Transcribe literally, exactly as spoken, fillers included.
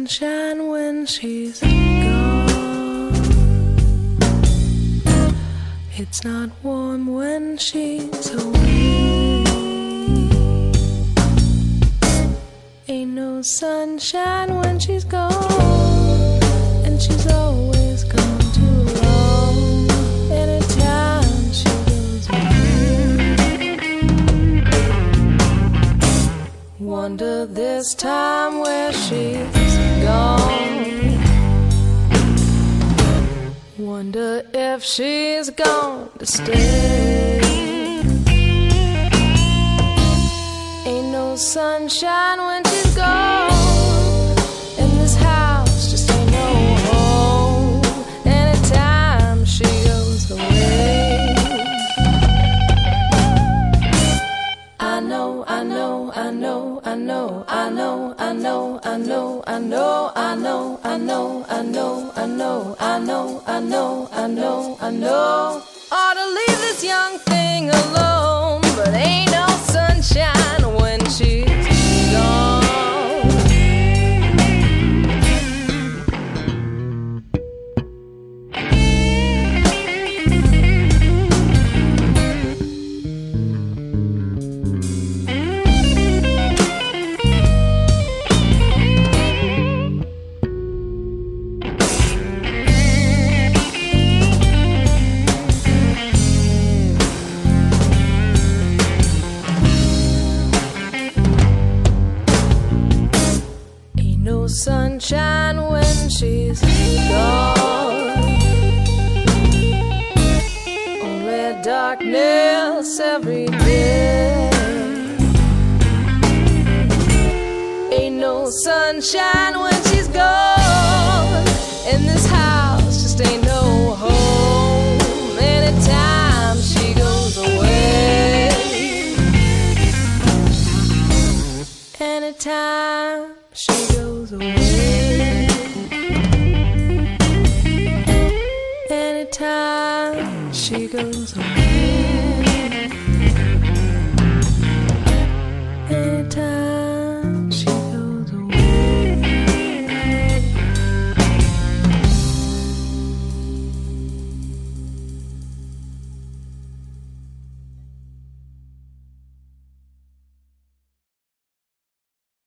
sunshine when she's gone. It's not warm when she's away. Ain't no sunshine when she's gone, and she's always gone too long. Anytime she goes away, wonder this time where she's gone. Wonder if she's gone to stay. Ain't no sunshine when she's gone, and this house just ain't no home. Anytime she goes away, I know, I know, I know, I know, I know, I know, I know, I know, I know, I know, I know, I know, I know, I know, I know, I know. Ought to leave this young thing alone, but ain't no sunshine when she's gone. Sunshine when she's gone, only darkness every day. Ain't no sunshine when she's gone, and this house just ain't no home. Anytime she goes away, anytime she goes away, anytime she goes away.